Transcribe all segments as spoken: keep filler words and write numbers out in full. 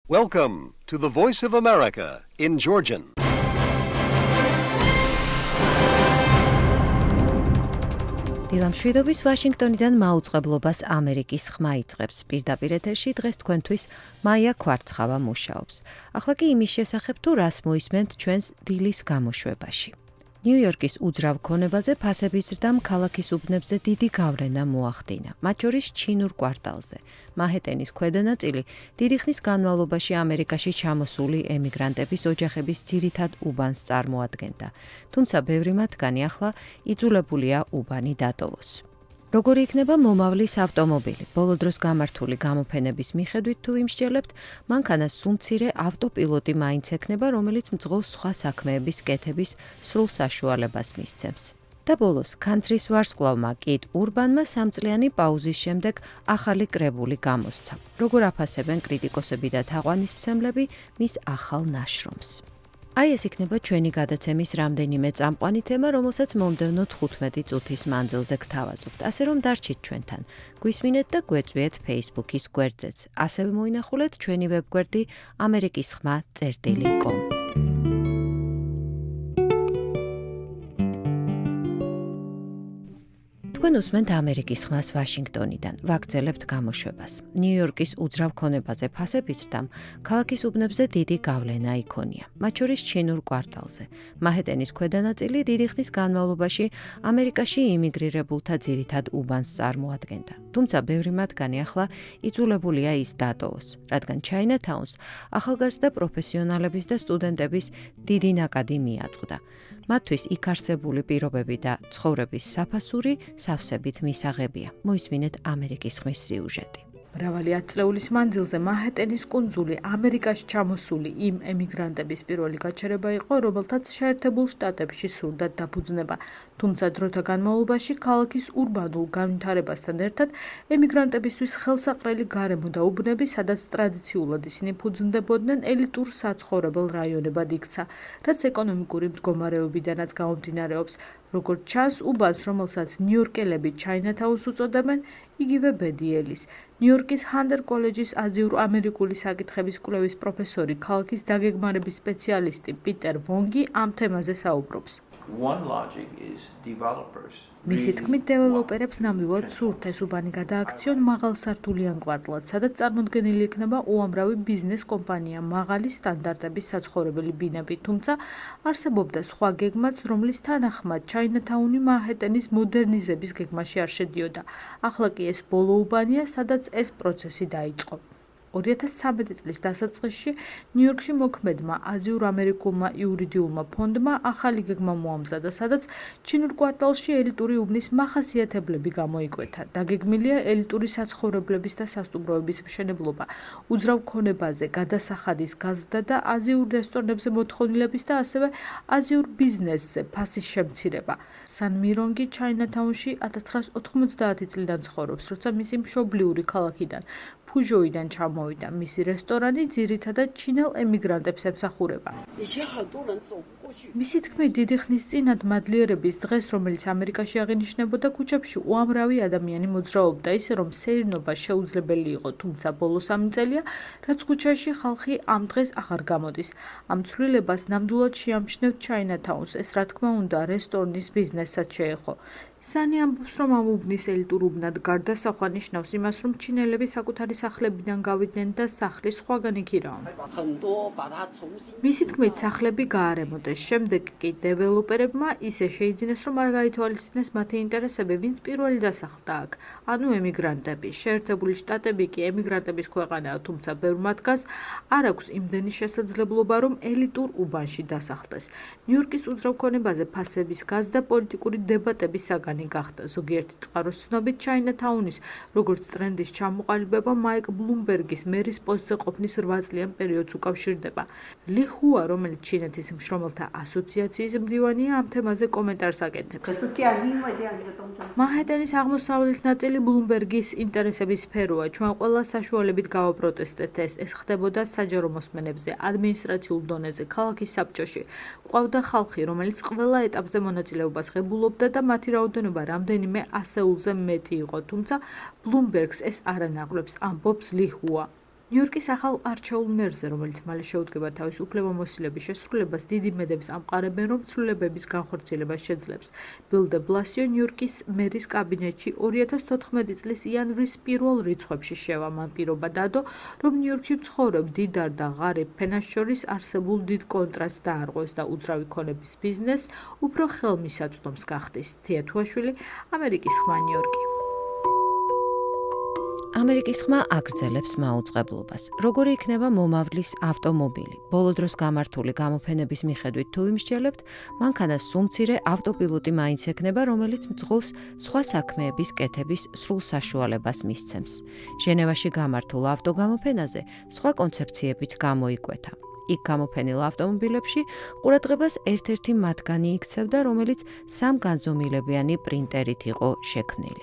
Welcome to the Voice of America in Georgian. დილამ შვიდობის ვაშინგტონიდან მაუწყებლობას ამერიკის ხმა იწყებს. პირდაპირ ეთერში დღეს თქვენთვის მაია ქვარცხავა მუშაობს. ახლა კი იმის შესახებ თუ რას მოისმენთ ჩვენს დილის გამოშვებაში. ნიუ-იორკის უძრავ ქონებაზე ფასების ზრდამ ქალაქის უბნებზე დიდი გავლენა მოახდინა, მათ შორის ჩინურ კვარტალზე. მანჰეტენის ქვედა ნაწილი დიდი ხნის განმავლობაში ამერიკაში ჩამოსული ემიგრანტების ოჯახების ძირითად უბანს წარმოადგენდა, თუმცა ბევრი მათგანი ახლა იძულებულია უბანი დატოვოს. როგორი იქნება მომავლის ავტომობილი? ბოლო დროს გამართული გამოფენების მიხედვით თუ იმსჯელებთ, მანქანას სუმცირე ავტოპილოტი მაინც ექნება, რომელიც მძღოლს სხვა საქმეების კეთების სრულ საშუალებას მისცემს. და ბოლოს, ქანთრის ვარსკვლავმა კით ურბანმა სამწლიანი პაუზის შემდეგ ახალი კრებული გამოსცა. როგორ აფასებენ კრიტიკოსები და თაყვანისმცემლები მის ახალ ნაშრომს? აი ეს იქნება ჩვენი გადაცემის რამდენიმე წამყვანი თემა, რომელსაც მომდევნო თხუთმეტი წუთის მანძილზე გთავაზობთ. ასე რომ დარჩით ჩვენთან. გვისმინეთ და გვეწვიეთ Facebook-ის გვერდზეც. ასევე მოინახულეთ ჩვენი ვებგვერდი ამერიკის ხმა წერტილი 닷 კომ. თქვენ უსმენთ ამერიკის ხმას ვაშინგტონიდან. ვაგრძელებთ გამოშვებას. ნიუ-იორკის უძრავ ქონებაზე ფასების ზრდამ ქალაქის უბნებზე დიდი გავლენა იქონია, მათ შორის ჩინურ კვარტალზე. მანჰეტენის ქვედა ნაწილი დიდი ხნის განმავლობაში ამერიკაში იმიგრირებულთა ძირითად უბანს წარმოადგენდა, თუმცა ბევრი მათგანი ახლა იძულებულია ის დატოვოს, რადგან ჩაინათაუნს ახალგაზრდა პროფესიონალების და სტუდენტების დიდი ნაკადი მიაწყდა. მათთვის იქ არსებული პირობები და ცხოვრების საფასური სავსებით მისაღებია. მოისმინეთ ამერიკის ხმის სიუჟეტი. მრავალი ათწლეულის მანძილზე მანჰეტენის კუნძული ამერიკაში ჩამოსული იმ ემიგრანტების პირველი გაჩერება იყო, რომელთაც შეერთებულ შტატებში სურდათ დაფუძნება. თუმცა დროთა განმავლობაში ქალაქის ურბანულ განვითარებასთან ერთად ემიგრანტებისთვის ხელსაყრელი გარემო და უბნები, სადაც ტრადიციულად ისინი ფუძნდებოდნენ, ელიტურ საცხოვრებელ რაიონებად იქცა, რაც ეკონომიკური მდგომარეობიდანაც გამომდინარეობს. როგორც ჩანს, უბანს, რომელსაც ნიუ-იორკელები ჩაინათაუნს უწოდებენ, იგივე ბედი ელის. ნიუ-იორკის ჰანტერ კოლეჯის აზიურ-ამერიკული საკითხების კვლევის პროფესორი, ქალაქის დაგეგმარების სპეციალისტი პიტერ ვონგი ამ თემაზე საუბრობს. მისი თქმით, დეველოპერებს ნამდვილად სურთ ეს უბანი გადააქციონ მაღალსართულიან კვარტლად, სადაც წარმოდგენილი იქნება უამრავი ბიზნეს კომპანია, მაღალი სტანდარტების საცხოვრებელი ბინები, თუმცა არსებობდა სხვა გეგმაც, რომლის თანახმად ჩაინათაუნი მანჰეტენის მოდერნიზების გეგმაში არ შედიოდა. ახლა კი ეს ბოლო უბანია, სადაც ეს პროცესი დაიწყო. ორი ათას ცხრამეტი წლის დასაწყისში ნიუ-იორკში მოქმედმა აზიურ-ამერიკულმა იურიდიულმა ფონდმა ახალი გეგმა მოამზადა, სადაც ჩინურ კვარტალში ელიტური უბნის მახასიათებლები გამოიკვეთა. დაგეგმილია ელიტური საცხოვრებლების და სასტუმროების მშენებლობა, უძრავ ქონებაზე გადასახადის გაზრდა და აზიურ რესტორნებზე მოთხოვნილების და ასევე აზიურ ბიზნესზე ფასის შემცირება. სან მირონგი ჩაინათაუნში ათას ცხრაასი ოთხმოცდაათი წლიდან ცხოვრობს, როცა მისი მშობლიური ქალაქიდან ფუჟოიდან ჩამოვიდა. მისი რესტორანი ძირითადად ჩინელ ემიგრანტებს ემსახურება. მისი თქმით, დიდი ხნის წინათ მადლიერების დღეს, რომელიც ამერიკაში აღინიშნებოდა, ქუჩებში უამრავი ადამიანი მოძრაობდა, ისე რომ სეირნობა შეუძლებელი იყო, თუმცა ბოლო სამი წელია, რაც ქუჩაში ხალხი ამ დღეს აღარ გამოდის. ამ ცვლილებას ნამდვილად შეამჩნევთ ჩაინათაუნს, ეს რა თქმა უნდა რესტორნის ბიზნესსაც შეეხო. სანი ამბობს, რომ ამ უბნის ელიტურ უბნად გარდა სახვა ნიშნავს იმას, რომ ჩინელები საკუთარი სახლებიდან გავიდნენ და სახლის სხვაგან იქირავენ. მისი თქმით, სახლები გაარემონტეს. შემდეგ კი დეველოპერებმა ისე შეიძინეს, რომ არ გაითვალისწინეს მათი ინტერესები, ვინც პირველი დასახლდა აქ, ანუ ემიგრანტები. შეერთებული შტატები კი ემიგრანტების ქვეყანაა, თუმცა ბევრ მათგანს არ აქვს იმდენი შესაძლებლობა, რომ ელიტურ უბანში დასახლდეს. ნიუ-იორკის უძრავ ქონებაზე ფასების გაზრდა პოლიტიკური დებატების საგანი გახდა. ზოგიერთი წყაროს ცნობით, ჩაინათაუნის როგორც ტრენდის ჩამოყალიბება მაიკ ბლუმბერგის მერის პოსტზე ყოფნის რვა წლიან პერიოდს უკავშირდება. ლი ჰუა, რომელიც ჩინეთის მშრომელთა ასოციაციის მდივანია, ამ თემაზე კომენტარს აკეთებს. მანჰეტენის აღმოსავლეთ ნაწილი ბლუმბერგის ინტერესების სფეროა. ჩვენ ყველა საშუალებით გავაპროტესტეთ ეს. ეს ხდებოდა საჯარო მოსმენებზე, ადმინისტრაციულ დონეზე, ქალაქის საბჭოში. ყავდა ხალხი, რომელიც ყველა ეტაპზე მონაწილეობას ღებულობდა და მათი რაოდენობა რამდენიმე ასეულზე მეტი იყო, თუმცა ბლუმბერგს ეს არ ანაღვლებს, ამბობს ლი ჰუა. ნიუ-იორკის ახალ არჩეულ მერზე, რომელიც მალე შეუდგება თავის უფლებამოსილების შესრულებას, დიდი იმედებს ამყარებენ, რომ ცვლილებების განხორციელება შეძლებს. ბილ დე ბლასიო ნიუ-იორკის მერის კაბინეტში ორი ათას თოთხმეტი წლის იანვრის პირველ რიცხვებში შევა. მან პირობა დადო, რომ ნიუ-იორკში მცხოვრებ დიდარ და ღარიბ ფენას შორის არსებულ დიდ კონტრასტს დაარღვევს და უძრავი ქონების ბიზნესს უფრო ხელმისაწვდომს გახდის. თია თუაშვილი, ამერიკის ხმა, ნიუ-იორკი. ამერიკის ხმა აგრძელებს მაუწყებლობას. როგორი იქნება მომავლის ავტომობილი? ბოლო დროს გამართული გამოფენების მიხედვით თუ იმსჯელებთ, მანქანას სულ მცირე ავტოპილოტი მაინც ექნება, რომელიც მძღოლს სხვა საქმეების კეთების სრულ საშუალებას მისცემს. ჟენევაში გამართულ ავტოგამოფენაზე სხვა კონცეფციებიც გამოიკვეთა. იქ გამოფენილ ავტომობილებში ყურადღებას ერთ-ერთი მათგანი იქცევდა, რომელიც სამგანზომილებიანი პრინტერით იყო შექმნილი.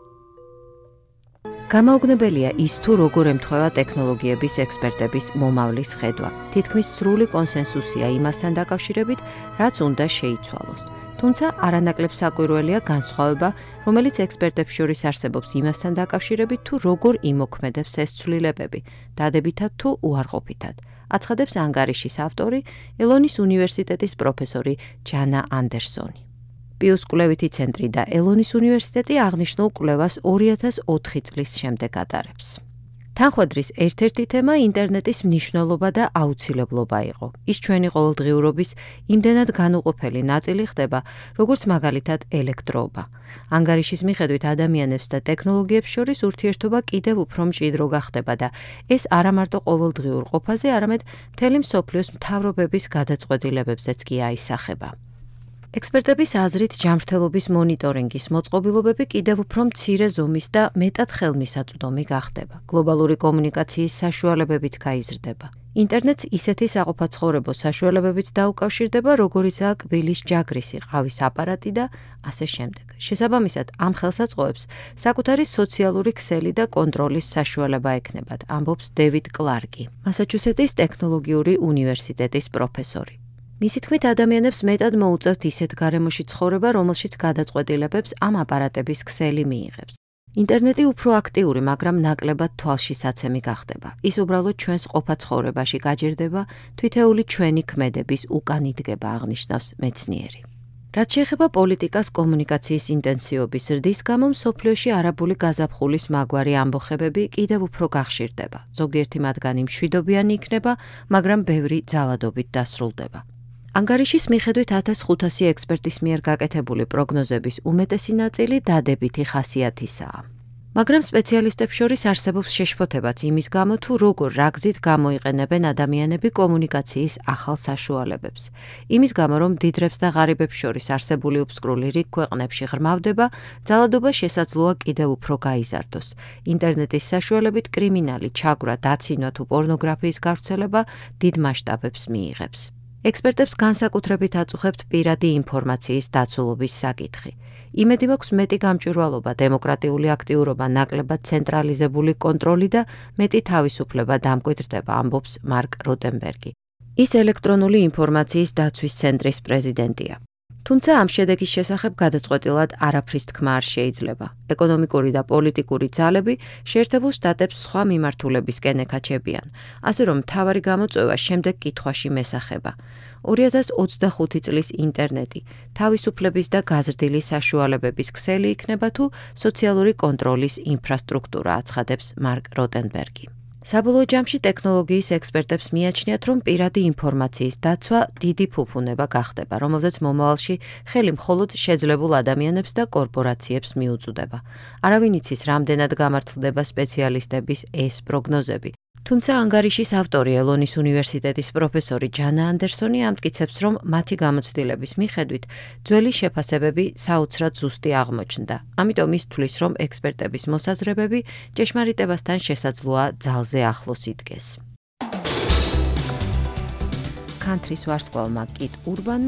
გამაოგნებელია ის თუ როგორ ემთხვევა ტექნოლოგიების ექსპერტების მომავლის ხედვა. თითქმის სრული კონსენსუსია იმასთან დაკავშირებით, რაც უნდა შეიცვალოს. თუმცა არანაკლებ საკვირველია განსხვავება, რომელიც ექსპერტებს შორის არსებობს იმასთან დაკავშირებით, თუ როგორ იმოქმედებს ეს ცვლილებები, დადებითად თუ უარყოფითად. აცხადებს ანგარიშის ავტორი, ელონის უნივერსიტეტის პროფესორი ჯანა ანდერსონი. პიუს კვლევითი ცენტრი და ელონის უნივერსიტეტი აღნიშნულ კვლევას ორი ათას ოთხი წლის შემდეგ ატარებს. თანხმედრის ერთ-ერთი თემა ინტერნეტის მნიშვნელობა და აუცილებლობა იყო. ის ჩვენი ყოველდღიურობის იმდენად განუყოფელი ნაწილი ხდება, როგორც მაგალითად ელექტროობა. ანგარიშის მიხედვით ადამიანებს და ტექნოლოგიებს შორის ურთიერთობა კიდევ უფრო მჭიდრო გახდება და ეს არა მარტო ყოველდღიურ ყოფაზე, არამედ მთელი მსოფლიოს მთავრობების გადაწყვეტილებებზეც კი აისახება. ექსპერტების აზრით, ჯანმრთელობის მონიტორინგის მოწყობილობები კიდევ უფრო მცირე ზომის და მეტად ხელმისაწვდომი გახდება. გლობალური კომუნიკაციის საშუალებებიც გაიზრდება. ინტერნეტს ისეთი საყოფაცხოვრებო საშუალებებით დაუკავშირდება, როგორიცაა კბილის ჯაგრისი, ყავის აპარატი და ასე შემდეგ. შესაბამისად, ამ ხელსაწყოებს საკუთარი სოციალური ქსელი და კონტროლის საშუალება ექნებათ, ამბობს დევიდ კლარკი, მასაჩუსეტის ტექნოლოგიური უნივერსიტეტის პროფესორი. მისი თქმით, ადამიანებს მეტად მოუწევთ ისეთ გარემოში ცხოვრება, რომელშიც გადაწყვეტილებებს ამ აპარატების ქსელი მიიღებს. ინტერნეტი უფრო აქტიური, მაგრამ ნაკლებად თვალშისაცემი გახდება. ის უბრალოდ ჩვენს ყოფა ცხოვრებაში გაჯერდება, თითეული ჩვენი ქმედების უკან იდგება, აღნიშნავს მეცნიერი. რაც შეეხება პოლიტიკას კომუნიკაციის ინტენსივობის ზრდის გამო, მსოფლიოში არაბული გაზაფხულის მაგვარი ამბოხებები კიდევ უფრო გახშირდება. ზოგიერთი მათგანი მშვიდობიანი იქნება, მაგრამ ბევრი ძალადობით დასრულდება. ანგარიშის მიხედვით ათას ხუთასი ექსპერტის მიერ გაკეთებული პროგნოზების უმეტესი ნაწილი დადებითი ხასიათისაა. მაგრამ სპეციალისტებს შორის არსებობს შეშფოთებაც იმის გამო, თუ როგორ რა გზით გამოიყენებენ ადამიანები კომუნიკაციის ახალ საშუალებებს. იმის გამო, რომ მდიდრებს და ღარიბებს შორის არსებული უბსკრული რიგ ქვეყნებში ღრმავდება, ძალადობა შესაძლოა კიდევ უფრო გაიზარდოს. ინტერნეტის საშუალებით კრიმინალი, ჩაგვრა, დაცინვა თუ პორნოგრაფიის გავრცელება დიდ მასშტაბებს მიიღებს. ექსპერტებს განსაკუთრებით აწუხებთ პირადი ინფორმაციის დაცულობის საკითხი. იმედი მაქვს მეტი გამჭვირვალობა, დემოკრატიული აქტიურობა, ნაკლებად ცენტრალიზებული კონტროლი და მეტი თავისუფლება დამკვიდრდება, ამბობს მარკ როტენბერგი. ის ელექტრონული ინფორმაციის დაცვის ცენტრის პრეზიდენტია. თუმცა ამ შედეგის შესახებ გადაწყვეტილად არაფრის თქმა არ შეიძლება. ეკონომიკური და პოლიტიკური ძალები შეერთებულ შტატებს სხვა მიმართულებისკენ ეკაჩებიან, ასე რომ მთავარი გამოწვევა შემდეგ კითხვაში მესახება. ორი ათას ოცდახუთი წლის ინტერნეტი თავისუფლების და გაზრდილი საშუალებების ქსელი იქნება თუ სოციალური კონტროლის ინფრასტრუქტურა, აცხადებს მარკ როტენბერგი. საბოლოო ჯამში ტექნოლოგიის ექსპერტებს მიაჩნიათ, რომ პირადი ინფორმაციის დაცვა დიდი ფუფუნება გახდება, რომელზეც მომავალში ხელი მხოლოდ შეძლებულ ადამიანებს და კორპორაციებს მიუწვდება. არავინ იცის, რამდენად გამართლდება სპეციალისტების ეს პროგნოზები. თუმცა ანგარიშის ავტორი, ელონის უნივერსიტეტის პროფესორი ჯანა ანდერსონი ამტკიცებს, რომ მათი გამოცდილების მიხედვით ძველი შეფასებები საოცრად ზუსტი აღმოჩნდა. ამიტომ ის თვლის, რომ ექსპერტების მოსაზრებები ჭეშმარიტებასთან შესაძლოა ძალზე ახლოს იდგეს. კანტრის ვარსკვლავმა კით ურბანმა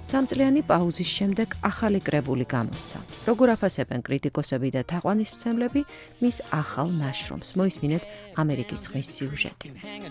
სამწლიანი პაუზის შემდეგ ახალი კრებული გამოსცა. როგორ აფასებენ კრიტიკოსები და თაყვანისმცემლები მის ახალ ნაშრომს? მოისმინეთ ამერიკის ხმის სიუჟეტი.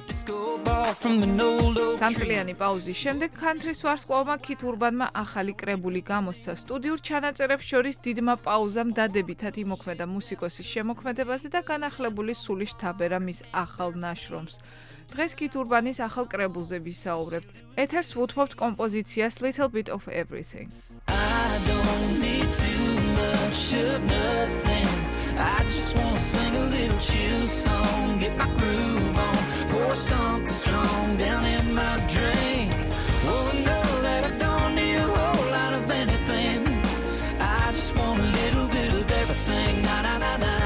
სამწლიანი პაუზის შემდეგ country-ს ვარსკვლავმა ქით ურბანმა ახალი კრებული გამოსცა. სტუდიურ ჩანაწერებს შორის დიდმა პაუზამ დადებითად იმოქმედა მუსიკოსის შემოქმედებაზე და განახლებული სული შთაბერა მის ახალ ნაშრომს. დღეს ქით ურბანის ახალ კრებულზე ვისაუბრებთ. ეთერს ვუთმობთ კომპოზიციას Little Bit of Everything. I don't need too much of nothing. I just wanna sing a little chill song, get my groove on, pour something strong down in my drink. Oh, know that I don't need a whole lot of anything. I just want a little bit of everything. Na na na na.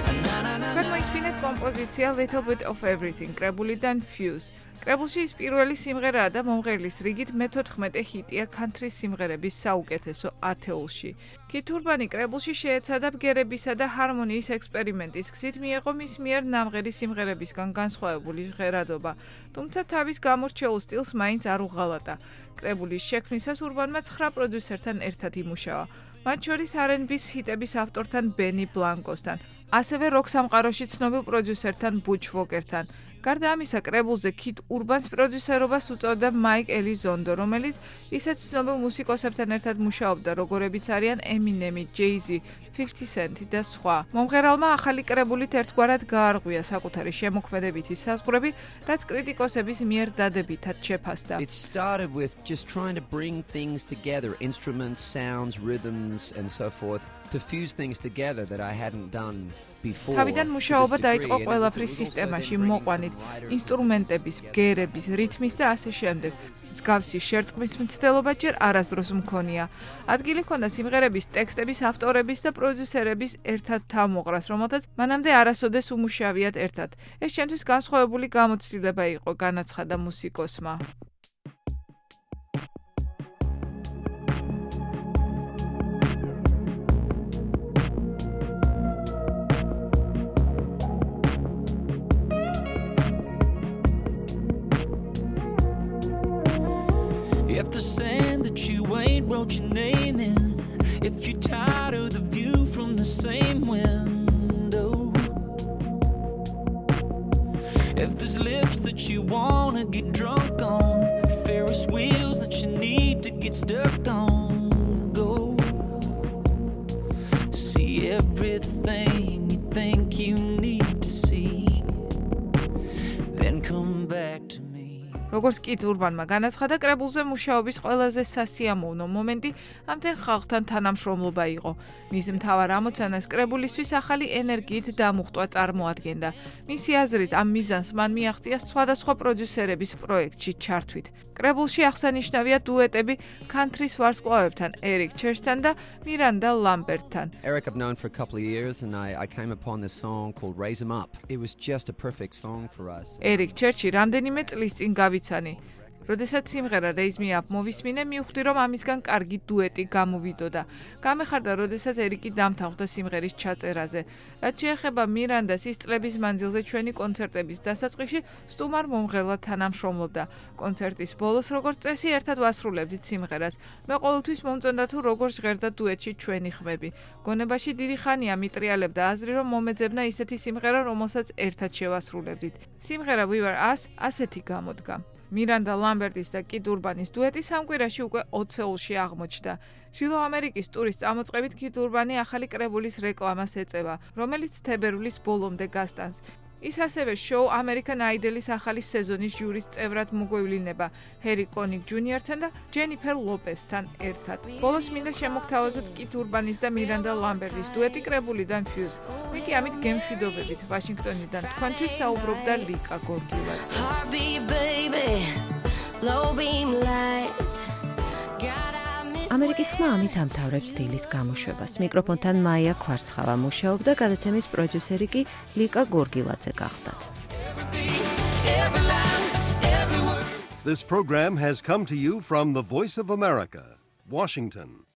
კომპოზიცია Little Bit of Everything კრებულიდან Fuse. კრებულში ის პირველი სიმღერაა და მომღერლის რიგით მეთოთხმეტე ჰიტია country სიმღერების საუკეთესო ათეულში. ქით ურბანი კრებულში შეეცადა ბგერებისა და ჰარმონიის ექსპერიმენტის გზით მიეღო მის მიერ ნამღერი სიმღერებისგან განსხვავებული ჟღერადობა, თუმცა თავის გამორჩეულ სტილს მაინც არ უღალატა. კრებულის შექმნისას ურბანმა ცხრა პროდიუსერთან ერთად იმუშავა, მათ შორის არ ენდ ბის ჰიტების ავტორთან ბენი ბლანკოსთან, ასევე როკ სამყაროში ცნობილ პროდიუსერთან ბუჩ ვოკერთან. გარდა ამისა, კრებულზე ქით ურბანს პროდიუსერობას უწევდა მაიკ ელიზონდო, რომელიც ისეთ ცნობილ მუსიკოსებთან ერთად მუშაობდა, როგორებიც არიან ემინემი, ჯეიზი, fifty cent და სხვა. მომღერალმა ახალი კრებულით ერთგვარად გაარღვია საკუთარი შემოქმედებითი საზღვრები, რაც კრიტიკოსების მიერ დადებითად შეფასდა. It started with just trying to bring things together, instruments, sounds, rhythms and so forth, to fuse things together that I hadn't done before. თავიდან მუშაობა დაიწყო ყველაფრის სისტემაში, მოყვანით, ინსტრუმენტების, ბგერების, რითმის და ასე შემდეგ. მსგავსი შერწყმის მცდელობა ჯერ არასდროს მქონია. ადგილი ჰქონდა სიმღერების ტექსტების ავტორების და პროდიუსერების ერთად თავმოყრას, რომელთაც მანამდე არასოდეს უმუშავიათ ერთად. ეს ჩემთვის განსხვავებული გამოცდილება იყო, განაცხადა მუსიკოსმა. If the sand that you ain't wrote your name in, if you're tired of the view from the same window, if there's lips that you wanna get drunk on, Ferris wheels that you need to get stuck on, go see everything you think you need to see, then come back to me. როგორც კით ურბანმა განაცხადა, კრებულზე მუშაობის ყველაზე სასიამოვნო მომენტი ამდენ ხალხთან თანამშრომლობა იყო. მის მთავარ ამოცანას კრებულისთვის ახალი ენერგიით დამუხტვა წარმოადგენდა. მისი აზრით, ამ მიზანს მან მიაღწია სხვადასხვა პროდიუსერების პროექტში ჩართვით. კრებულში აღსანიშნავია დუეტები country-ს ვარსკვლავებთან, ერიკ ჩერჩთან და მირანდა ლამბერტთან. Eric I've known for a couple of years and I, I came upon this song called Raise 'em Up. It was just a perfect song for us. ერიკ ჩერჩი რამდენიმე წლის წინ გავიცანი. როდესაც სიმღერა Raise Me Up მოვისმინე, მივხვდი, რომ ამისგან კარგი დუეტი გამოვიდოდა. გამეხარდა, როდესაც ერიკი დამთავრდა სიმღერის ჩაწერაზე. რაც შეეხება მირანდას, ის წლების მანძილზე ჩვენი კონცერტების დასაწყისში სტუმარ მომღერლად თანამშრომლობდა. კონცერტის ბოლოს, როგორც წესი, ერთად ვასრულებდით სიმღერას. მე ყოველთვის მომწონდა თუ როგორ ჟღერდა დუეტში ჩვენი ხმები. გონებაში დიდი ხანია მიტრიალებდა აზრი, რომ მომეძებნა ისეთი სიმღერა, რომელსაც ერთად შევასრულებდით. სიმღერა We Were Us ასეთი გამოდგა. მირანდა ლამბერტის და კით ურბანის დუეტი სამკვირაში უკვე ოცეულში აღმოჩნდა. შილო ამერიკის ტურის წამოწყებით კით ურბანი ახალი კრებულის რეკლამას ეწევა, რომელიც თებერვლის ბოლომდე გასტანს. ის ასევე შოუ American Idol-ის ახალი სეზონის ჟურის წევრად მოგვევლინება ჰერი კონიკ ჯუნიორთან და ჯენიფერ ლოპესთან ერთად. ბოლოს მინდა შემოგთავაზოთ კით ურბანის და მირანდა ლამბერტის დუეტი კრებულიდან Fuse. ვიკი ამით გემშვიდობებით ვაშინგტონიდან თქვენთვის საუბრობდა ლიკა გორგილაძე. ამერიკის ხმა ამით ამთავრებს დილის გამოშვებას. მიკროფონთან მაია ქვარცხავა მუშაობდა, გადაცემის პროდიუსერი კი ლიკა გორგილაძე გახდათ. This program has come to you from the Voice of America, Washington.